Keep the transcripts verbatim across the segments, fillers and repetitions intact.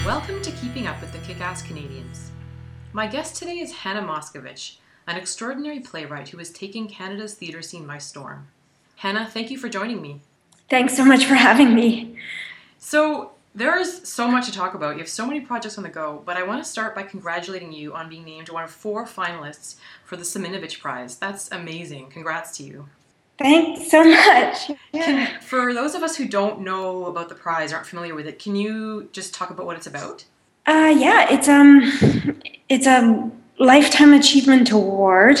Welcome to Keeping Up with the Kick-Ass Canadians. My guest today is Hannah Moscovich, an extraordinary playwright who is taking Canada's theatre scene by storm. Hannah, thank you for joining me. Thanks so much for having me. So, there's so much to talk about. You have so many projects on the go, but I want to start by congratulating you on being named one of four finalists for the Seminovich Prize. That's amazing. Congrats to you. Thanks so much. Yeah. Can, for those of us who don't know about the prize, aren't familiar with it, can you just talk about what it's about? Uh, yeah, it's um, it's a lifetime achievement award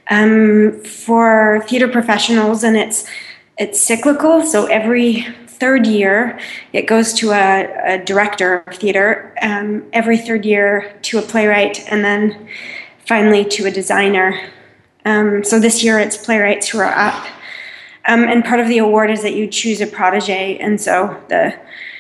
um, for theater professionals, and it's it's cyclical. So every third year, it goes to a, a director of theater. Um, every third year to a playwright, and then finally to a designer. Um, so this year, it's playwrights who are up. Um, and part of the award is that you choose a protege, and so the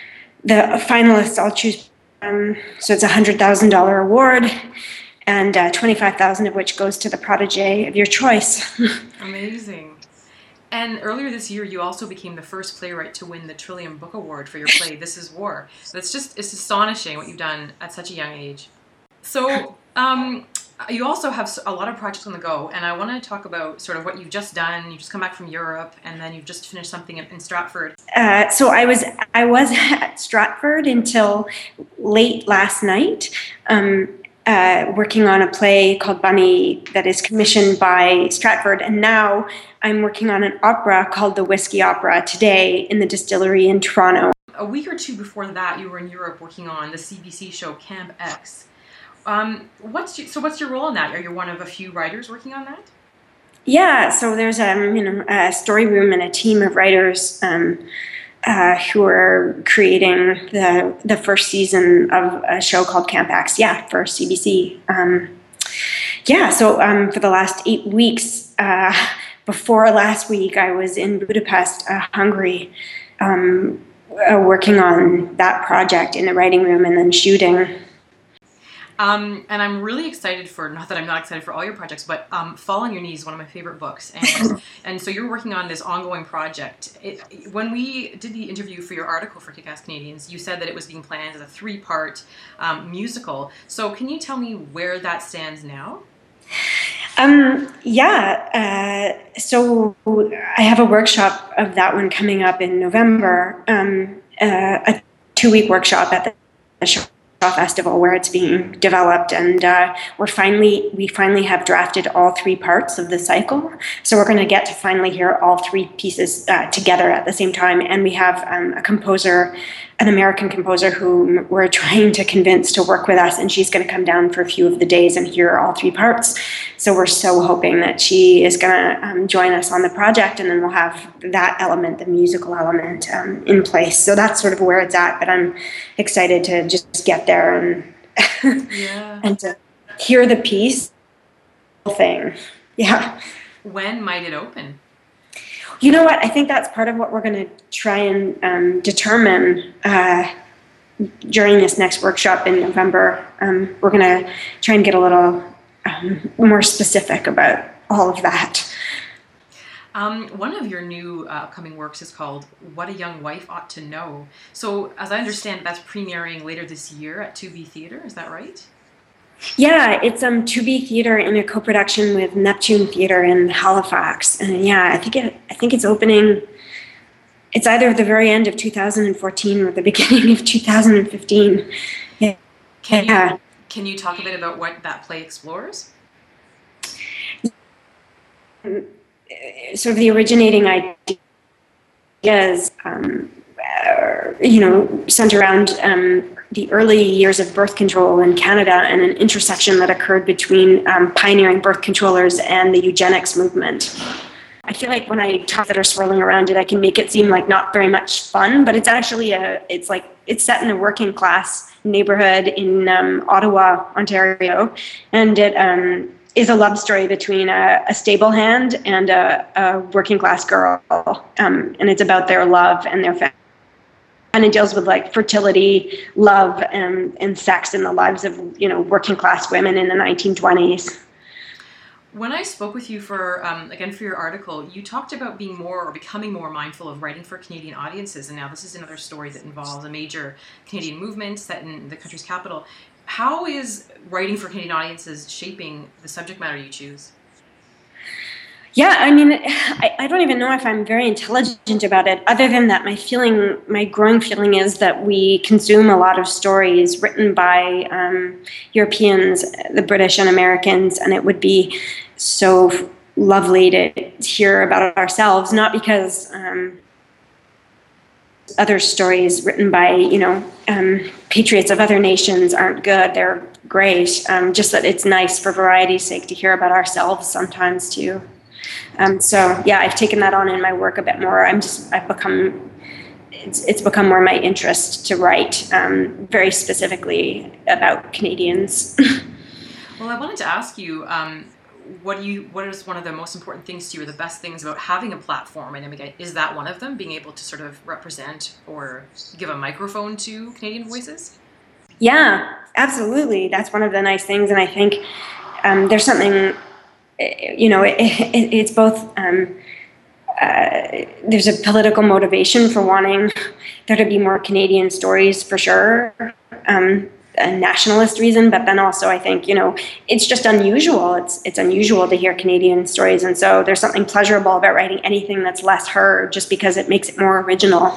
the finalists all choose. Um, so it's a hundred thousand dollar award, and uh, twenty five thousand of which goes to the protege of your choice. Amazing. And earlier this year, you also became the first playwright to win the Trillium Book Award for your play "This Is War." That's just it's astonishing what you've done at such a young age. So. Um, You also have a lot of projects on the go, and I want to talk about sort of what you've just done. You've just come back from Europe, and then you've just finished something in, in Stratford. Uh, so I was I was at Stratford until late last night, um, uh, working on a play called Bunny that is commissioned by Stratford, and now I'm working on an opera called the Whiskey Opera today in the Distillery in Toronto. A week or two before that, you were in Europe working on the C B C show Camp X. Um, what's your, so what's your role in that? Are you one of a few writers working on that? Yeah, so there's um, you know, a story room and a team of writers um, uh, who are creating the the first season of a show called Camp X, yeah, for C B C. Um, yeah, so um, for the last eight weeks, uh, before last week, I was in Budapest, uh, Hungary, um, uh, working on that project in the writing room and then shooting. Um, and I'm really excited for, not that I'm not excited for all your projects, but um, Fall on Your Knees is one of my favorite books. And and so you're working on this ongoing project. It, when we did the interview for your article for Kick-Ass Canadians, you said that it was being planned as a three-part um, musical. So can you tell me where that stands now? Um, yeah, uh, so I have a workshop of that one coming up in November, um, uh, a two-week workshop at the show. Festival where it's being developed, and uh, we're finally we finally have drafted all three parts of the cycle. So we're going to get to finally hear all three pieces uh, together at the same time. And we have um, a composer, an American composer, who we're trying to convince to work with us, and she's going to come down for a few of the days and hear all three parts. So we're so hoping that she is going to um, join us on the project, and then we'll have that element, the musical element, um, in place. So that's sort of where it's at. But I'm excited to just get there and yeah. and to hear the piece thing. Yeah. When might it open? You know what? I think that's part of what we're going to try and um, determine uh, during this next workshop in November. Um, we're going to try and get a little um, more specific about all of that. Um, one of your new uh, upcoming works is called What a Young Wife Ought to Know. So, as I understand, that's premiering later this year at two B Theatre. Is that right? Yeah, it's um two B Theatre in a co-production with Neptune Theatre in Halifax, and yeah, I think it I think it's opening. It's either at the very end of two thousand fourteen or the beginning of two thousand fifteen. Yeah. Can yeah. you can you talk a bit about what that play explores? Sort of the originating ideas, um, uh, you know, center around um, the early years of birth control in Canada and an intersection that occurred between um, pioneering birth controllers and the eugenics movement. I feel like when I talk that are swirling around it, I can make it seem like not very much fun, but it's actually a, it's like, it's set in a working class neighborhood in um, Ottawa, Ontario, and it, um, is a love story between a, a stable hand and a, a working class girl, um, and it's about their love and their family. And it deals with like fertility, love, and, and sex in the lives of, you know, working class women in the nineteen twenties. When I spoke with you for, um, again, for your article, you talked about being more or becoming more mindful of writing for Canadian audiences. And now this is another story that involves a major Canadian movement set in the country's capital. How is writing for Canadian audiences shaping the subject matter you choose? Yeah, I mean, I, I don't even know if I'm very intelligent about it, other than that my feeling, my growing feeling is that we consume a lot of stories written by um, Europeans, the British and Americans, and it would be so lovely to hear about ourselves, not because um, other stories written by, you know, um, patriots of other nations aren't good, they're great, um, just that it's nice for variety's sake to hear about ourselves sometimes too. Um, so yeah, I've taken that on in my work a bit more. I'm just, I've become, it's, it's become more my interest to write um, very specifically about Canadians. Well, I wanted to ask you, um, what do you, what is one of the most important things to you, or the best things about having a platform? And I mean, is that one of them, being able to sort of represent or give a microphone to Canadian voices? Yeah, absolutely. That's one of the nice things. And I think um, there's something, you know, it, it, it's both, um, uh, there's a political motivation for wanting there to be more Canadian stories for sure, um, a nationalist reason, but then also I think, you know, it's just unusual. It's, it's unusual to hear Canadian stories. And so there's something pleasurable about writing anything that's less heard just because it makes it more original.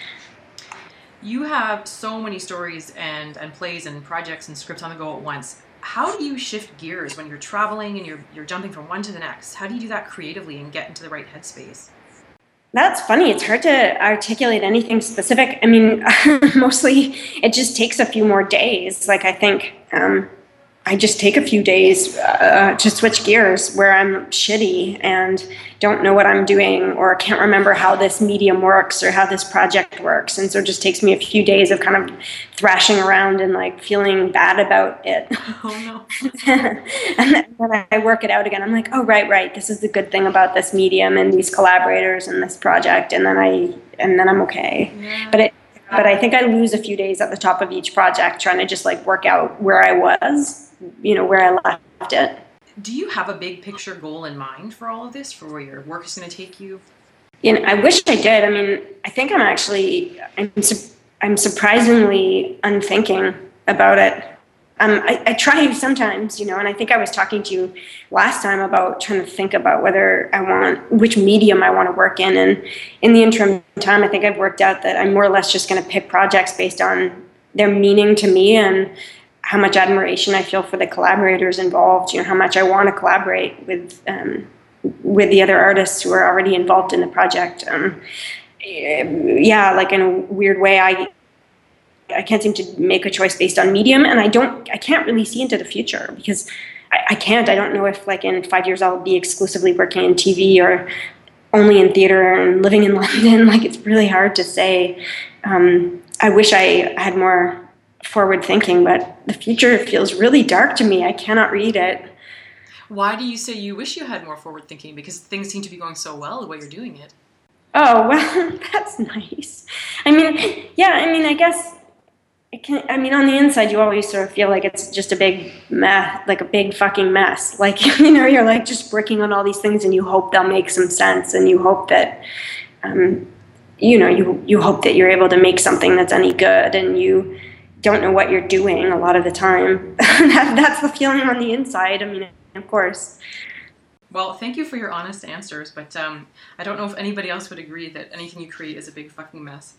You have so many stories and, and plays and projects and scripts on the go at once. How do you shift gears when you're traveling and you're you're jumping from one to the next? How do you do that creatively and get into the right headspace? That's funny. It's hard to articulate anything specific. I mean, mostly it just takes a few more days. Like I think um, I just take a few days uh, to switch gears where I'm shitty and don't know what I'm doing or can't remember how this medium works or how this project works. And so it just takes me a few days of kind of thrashing around and like feeling bad about it. Oh no. And then when I work it out again, I'm like, oh, right, right. This is the good thing about this medium and these collaborators and this project. And then I, and then I'm okay. Yeah. But it, but I think I lose a few days at the top of each project trying to just like work out where I was, you know, where I left it. Do you have a big picture goal in mind for all of this, for where your work is going to take you? You know, I wish I did. I mean, I think I'm actually, I'm, su- I'm surprisingly unthinking about it. Um, I, I try sometimes, you know, and I think I was talking to you last time about trying to think about whether I want, which medium I want to work in. And in the interim time, I think I've worked out that I'm more or less just going to pick projects based on their meaning to me and how much admiration I feel for the collaborators involved, you know, how much I want to collaborate with um, with the other artists who are already involved in the project. Um, yeah, like in a weird way, I I can't seem to make a choice based on medium, and I don't, I can't really see into the future because I, I can't. I don't know if like in five years I'll be exclusively working in T V or only in theater and living in London. Like it's really hard to say. Um, I wish I had more forward thinking, but the future feels really dark to me. I cannot read it. Why do you say you wish you had more forward thinking? Because things seem to be going so well the way you're doing it. Oh, well, that's nice. I mean, yeah, I mean, I guess it can, I mean, on the inside, you always sort of feel like it's just a big mess, like a big fucking mess. Like, you know, you're like just working on all these things and you hope they'll make some sense and you hope that, um, you know, you, you hope that you're able to make something that's any good and you don't know what you're doing a lot of the time. that, that's the feeling on the inside. I mean, of course. Well, thank you for your honest answers, but um, I don't know if anybody else would agree that anything you create is a big fucking mess.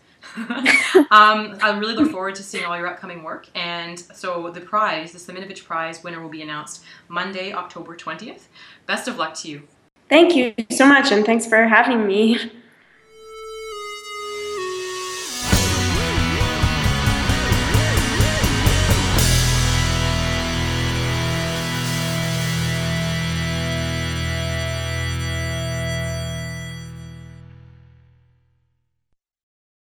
um, I really look forward to seeing all your upcoming work. And so the prize, the Seminovich Prize winner will be announced Monday, October twentieth. Best of luck to you. Thank you so much, and thanks for having me.